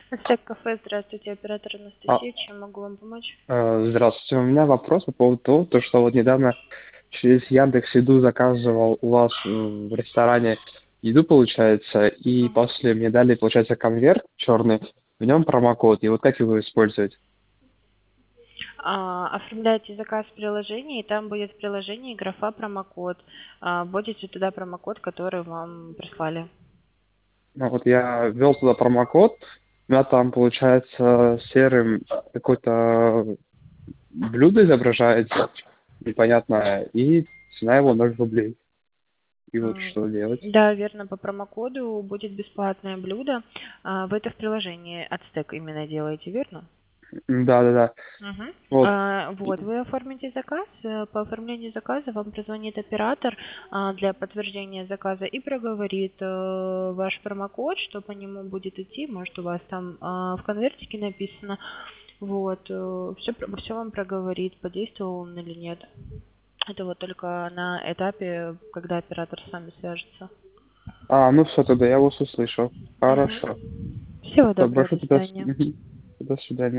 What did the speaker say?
Ацтек кафе, здравствуйте, оператор А, Анастасия, чем могу вам помочь? Здравствуйте. У меня вопрос по поводу того, то, что вот недавно через Яндекс.Еду заказывал у вас в ресторане еду, получается, и Мгм. после мне дали, получается, конверт черный, в нем промокод. И вот как его использовать? Оформляете заказ в приложении, и там будет в приложении графа промокод. Вводите туда промокод, который вам прислали. Ну, вот я ввел туда промокод, у меня там, получается, серым какое-то блюдо изображается, непонятное, и цена его 0 рублей. И вот М, что делать? Да, верно, по промокоду будет бесплатное блюдо. Вы это в приложении Ацтек именно делаете, верно? Да-да-да. Мгм. Вот. Вот, вы оформите заказ. По оформлению заказа вам позвонит оператор для подтверждения заказа и проговорит ваш промокод, что по нему будет идти. Может, у вас там в конвертике написано. Вот, все вам проговорит, подействовал он или нет. Это вот только на этапе, когда оператор с вами свяжется. Ну все, тогда я вас услышал. Мгм. Хорошо. Всего Всё, доброго, большое до тогда свидания. до свидания.